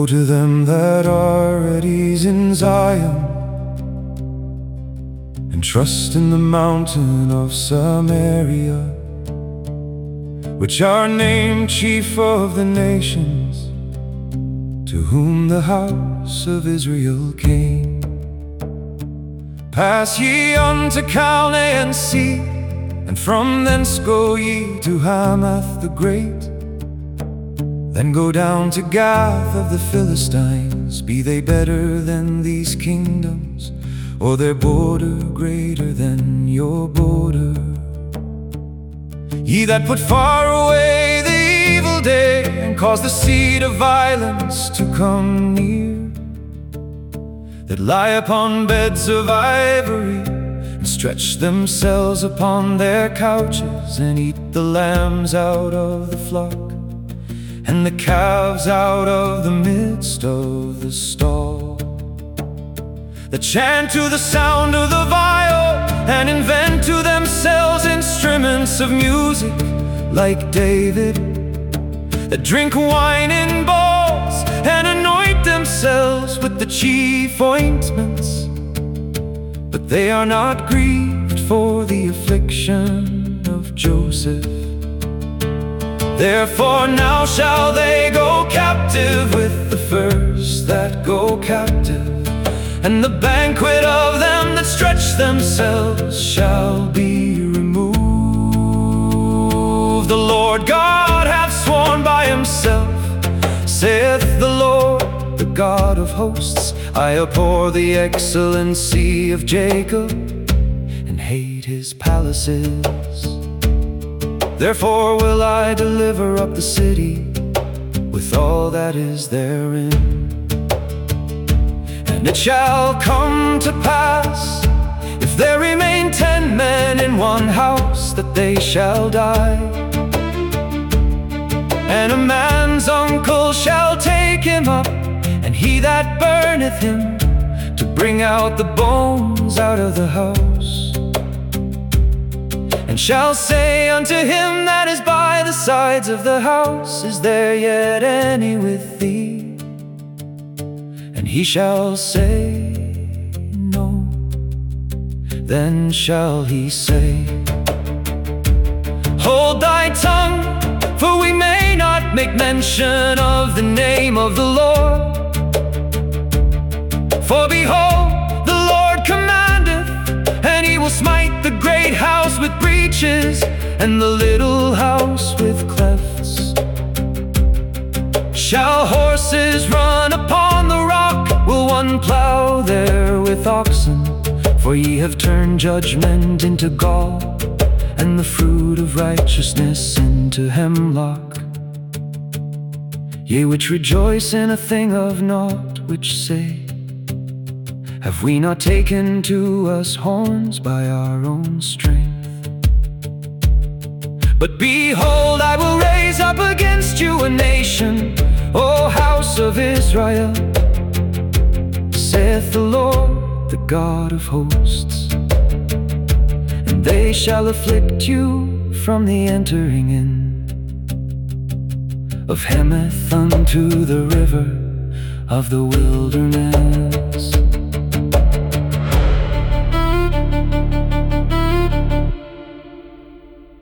Woe to them that are at ease in Zion, and trust in the mountain of Samaria, which are named chief of the nations, to whom the house of Israel came. Pass ye unto Calneh and see, and from thence go ye to Hamath the great. Then go down to Gath of the Philistines. Be they better than these kingdoms, or their border greater than your border? Ye that put far away the evil day, and cause the seed of violence to come near, that lie upon beds of ivory, and stretch themselves upon their couches, and eat the lambs out of the flock, and the calves out of the midst of the stall, that chant to the sound of the viol, and invent to themselves instruments of music like David, that drink wine in bowls, and anoint themselves with the chief ointments, but they are not grieved for the affliction of Joseph. Therefore now shall they go captive with the first that go captive, and the banquet of them that stretch themselves shall be removed. The Lord God hath sworn by himself, saith the Lord, the God of hosts, I abhor the excellency of Jacob, and hate his palaces. Therefore will I deliver up the city with all that is therein. And it shall come to pass, if there remain 10 men in one house, that they shall die. And a man's uncle shall take him up, and he that burneth him, to bring out the bones out of the house, and shall say unto him that is by the sides of the house, Is there yet any with thee? And he shall say, No. Then shall he say, Hold thy tongue, for we may not make mention of the name of the Lord. For behold, the Lord commandeth, and he will smite the great house with breaches, and the little house with clefts. Shall horses run upon the rock? Will one plow there with oxen? For ye have turned judgment into gall, and the fruit of righteousness into hemlock. Ye which rejoice in a thing of naught, which say, Have we not taken to us horns by our own strength? But behold, I will raise up against you a nation, O house of Israel, saith the Lord, the God of hosts. And they shall afflict you from the entering in of Hamath unto the river of the wilderness.